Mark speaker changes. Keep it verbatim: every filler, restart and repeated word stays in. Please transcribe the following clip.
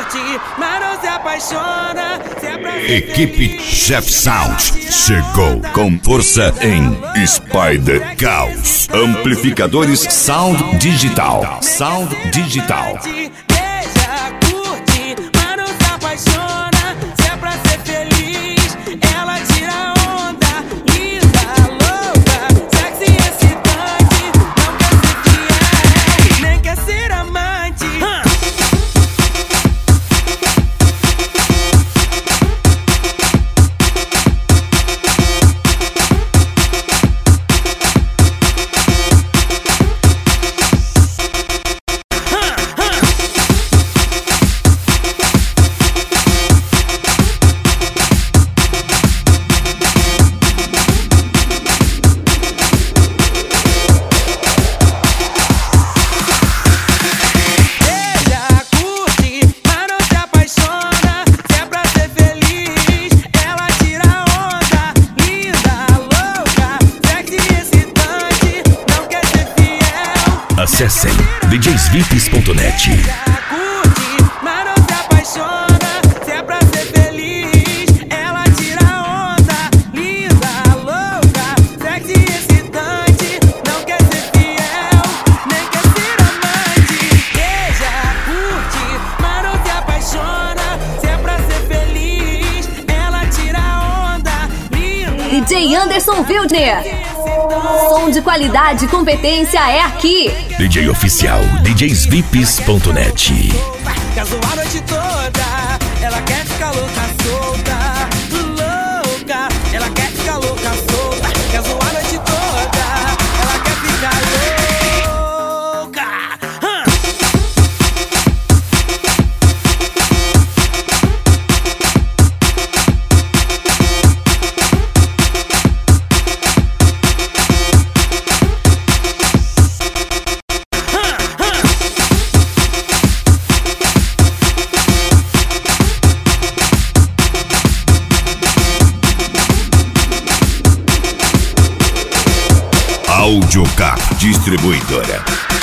Speaker 1: curte, mas não se apaixona. Se é pra ser
Speaker 2: Equipe
Speaker 1: feliz,
Speaker 2: Chef Sound
Speaker 1: ela
Speaker 2: chegou com força em Spider Caos. Amplificadores Sound Digital. Sound Digital.
Speaker 1: Beija, curte, mas não se apaixona. Se é pra ser feliz, ela tira onda. Linda, louca, sexy, excitante. Não quer ser fiel, nem quer ser amante.
Speaker 2: Acessem d j s vips ponto net.
Speaker 1: Curte, mas não se apaixona. Se é pra ser feliz, ela tira onda. Linda, louca, sexy, excitante. Não quer ser fiel, nem quer ser amante. Beija, curte, mas não se apaixona. Se é pra ser feliz, ela tira onda. Linda,
Speaker 3: D J Anderson Wildner. Som de qualidade e competência é aqui.
Speaker 2: D J oficial d j s vips ponto net.
Speaker 1: quer zoar a noite toda. Ela quer ficar louca, solta. Louca, ela quer ficar louca, solta. Quer zoar a noite toda. Ela quer ficar louca. Hã?
Speaker 2: Audiocar Distribuidora.